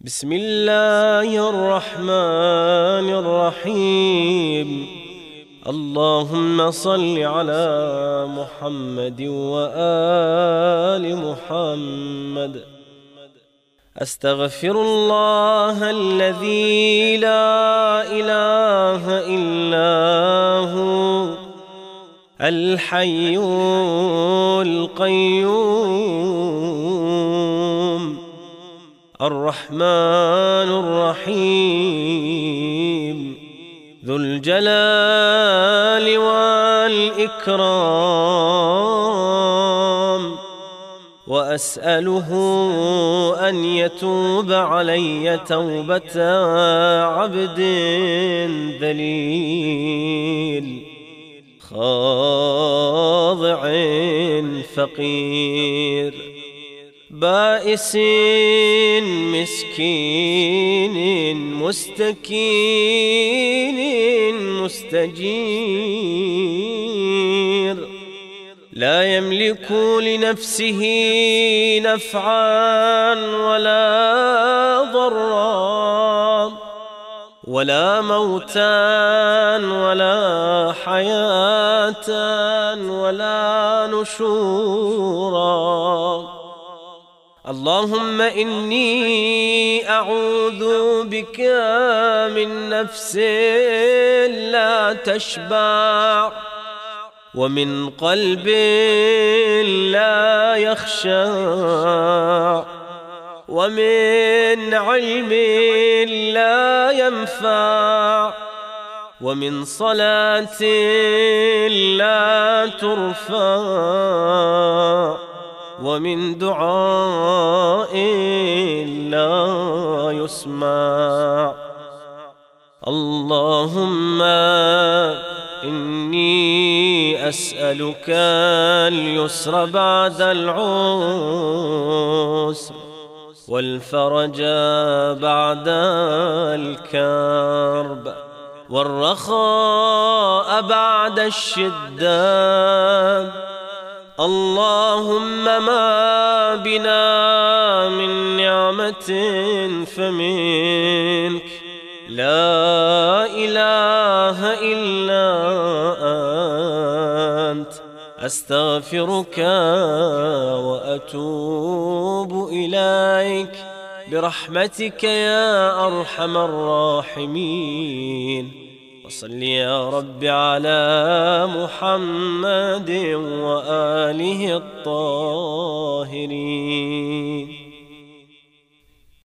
بسم الله الرحمن الرحيم. اللهم صل على محمد وآل محمد. أستغفر الله الذي لا إله إلا هو الحي القيوم الرحمن الرحيم ذو الجلال والإكرام، وأسأله أن يتوب علي توبة عبد ذليل خاضع فقير بائس مسكين مستكين مستجير، لا يملك لنفسه نفعا ولا ضرا، ولا موتا ولا حياة ولا نشورا. اللهم إني أعوذ بك من نفس لا تشبع، ومن قلب لا يخشع، ومن علم لا ينفع، ومن صلاة لا ترفع، ومن دعاء لا يسمع. اللهم إني أسألك اليسر بعد العسر، والفرج بعد الكرب، والرخاء بعد الشدة. اللهم ما بنا من نعمة فمنك، لا إله إلا أنت. أستغفرك وأتوب إليك برحمتك يا أرحم الراحمين. وصل يا رب على محمد وآله الطاهرين.